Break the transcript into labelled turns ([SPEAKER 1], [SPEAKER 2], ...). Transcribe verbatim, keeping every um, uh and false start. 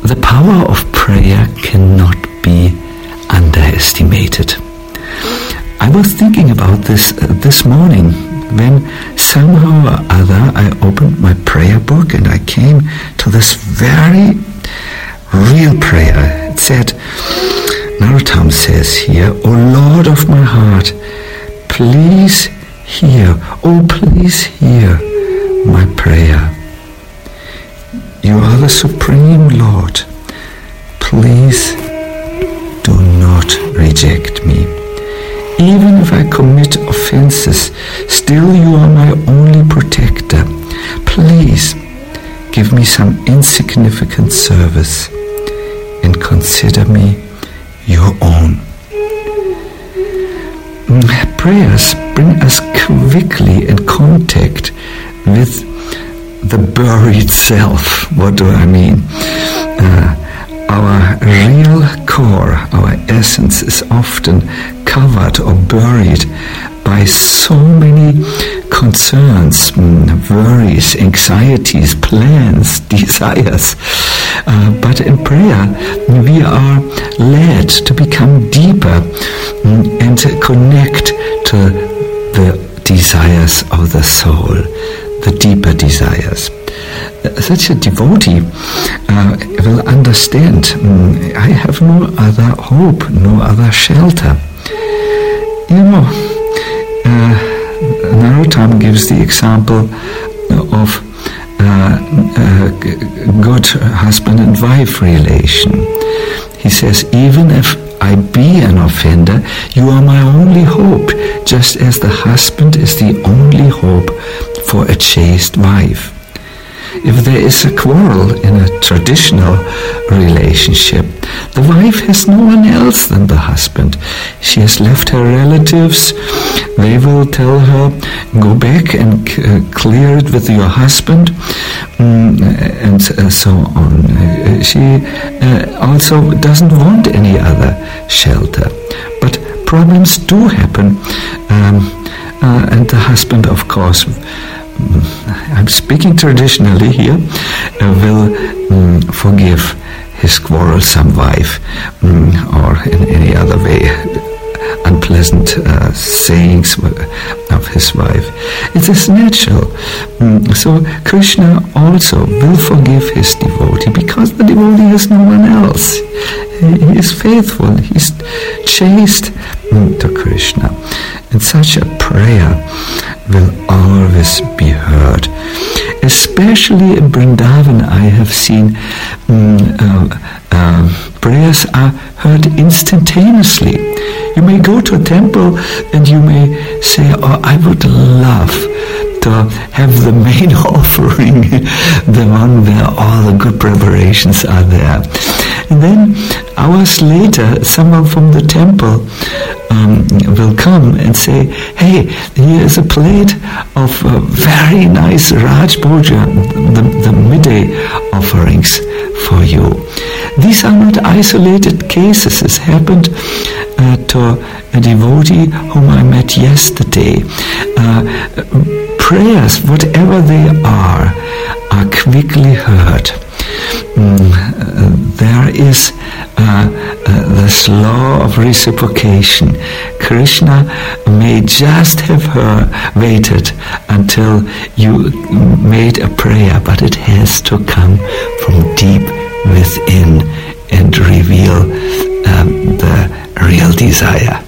[SPEAKER 1] the power of prayer cannot be underestimated. I was thinking about this uh, this morning when somehow or other I opened my prayer book and I came to this very real prayer. It said, Narottam says here, O Lord of my heart, please hear, oh please hear my prayer. You are the Supreme Lord. Please do not reject me. Even if I commit offenses, still you are my only protector. Please give me some insignificant service and consider me your own. Prayers bring us quickly in contact with the buried self. What do I mean? Uh, our real core, our essence is often covered or buried by so many concerns, worries, anxieties, plans, desires. Uh, but in prayer, we are led to become deeper and to connect to the desires of the soul, the deeper desires. Such a devotee uh, will understand, mm, I have no other hope, no other shelter. You know, uh, Narottam gives the example of uh, a good husband and wife relation. He says, even if I be an offender, you are my only hope, just as the husband is the only hope for a chaste wife. If there is a quarrel in a traditional relationship, the wife has no one else than the husband. She has left her relatives. They will tell her, go back and uh, clear it with your husband, um, and uh, so on. Uh, she uh, also doesn't want any other shelter. But problems do happen, um, uh, and the husband, of course, I'm speaking traditionally here, uh, will um, forgive his quarrelsome wife um, or in any other way unpleasant uh, sayings of his wife. It is natural. Um, so Krishna also will forgive his devotee because the devotee has no one else. He is faithful, he is chaste um, to Krishna. And such a prayer will always be heard. Especially in Vrindavan, I have seen um, uh, uh, prayers are heard instantaneously. You may go to a temple and you may say, oh, I would love to have the main offering, the one where all the good preparations are there. And then hours later, someone from the temple um, will come and say, hey, here is a plate of uh, very nice Raj Bhoja, the, the midday offerings for you. These are not isolated cases. This happened uh, to a devotee whom I met yesterday. Uh, prayers, whatever they are, are quickly heard. Mm, uh, there is uh, uh, this law of reciprocation. Krishna may just have her waited until you made a prayer, but it has to come from deep within and reveal um, the real desire.